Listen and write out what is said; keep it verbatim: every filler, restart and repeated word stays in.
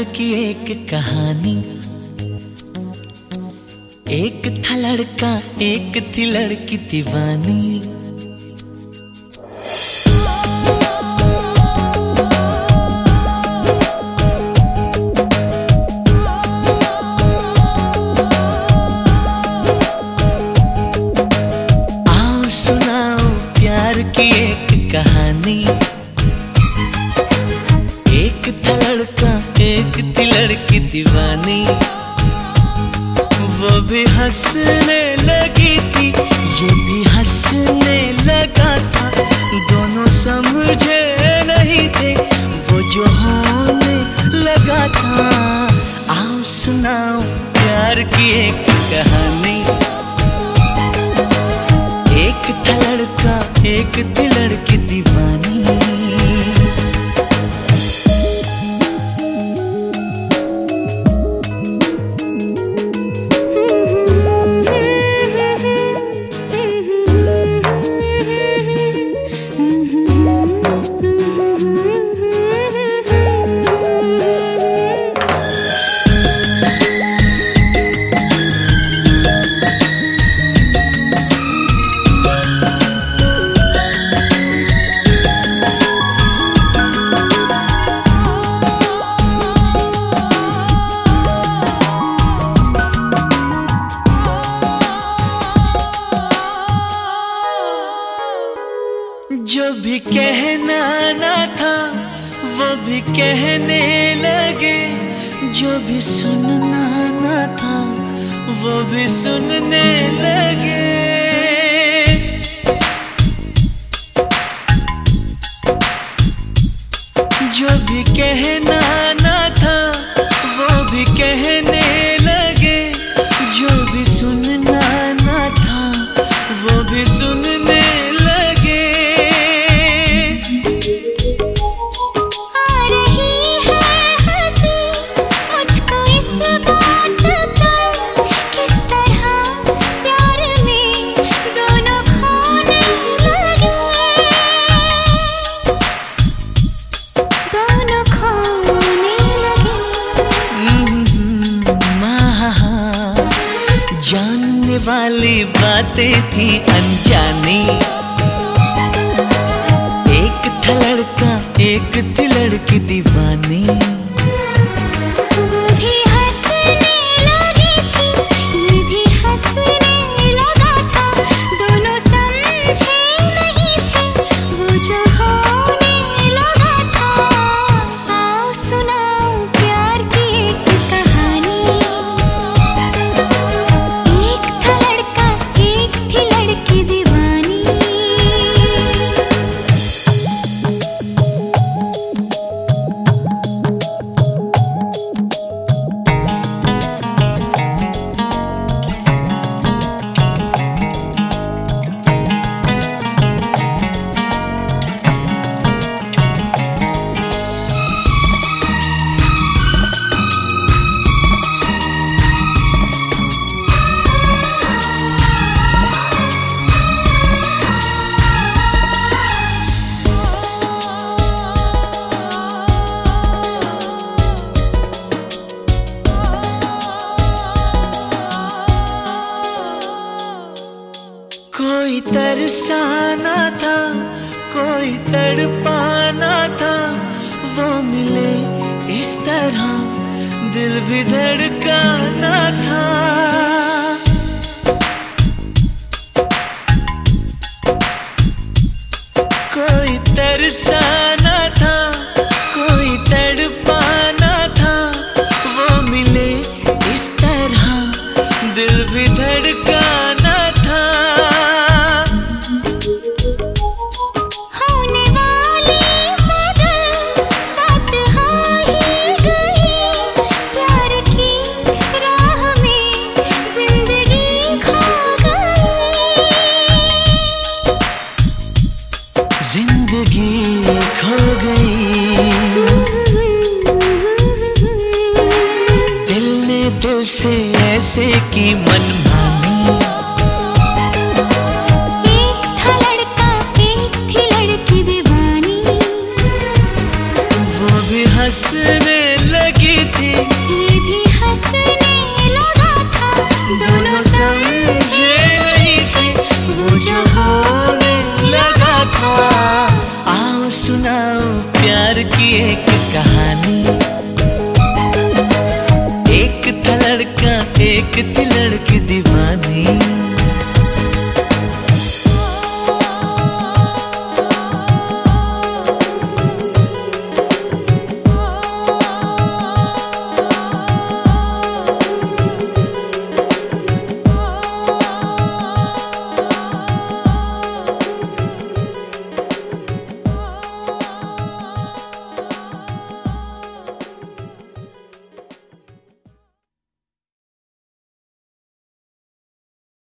प्यार की एक कहानी। एक था लड़का, एक थी लड़की दीवानी। आओ सुनाओ प्यार की एक कहानी। एक था लड़का, एक थी लड़की दीवानी। वो भी हंसने लगी थी, ये भी हंसने लगा था। दोनों समझे नहीं थे, वो जो होने लगा था। आओ सुनाओ प्यार की एक कहानी। एक था लड़का, एक थी लड़की दीवानी। जो भी कहना ना था वो भी कहने लगे। जो भी सुनना ना था वो भी सुनने लगे। जो भी कहना ना था वो भी कहने लगे। जो भी सुनना ना था वो भी सुनने लगे। जानने वाली बातें थी अनजानी। एक था लड़का, एक थी लड़की दीवानी। भी हंसने लगी थी, ये भी हंसने लगा था। दोनों समझे नहीं थे, वो जो होने लगा था। आओ सुनाओ प्यार की एक कहानी। कोई तरसाना था, कोई तड़पाना था। वो मिले इस तरह दिल भी धड़काना था। कोई तरसा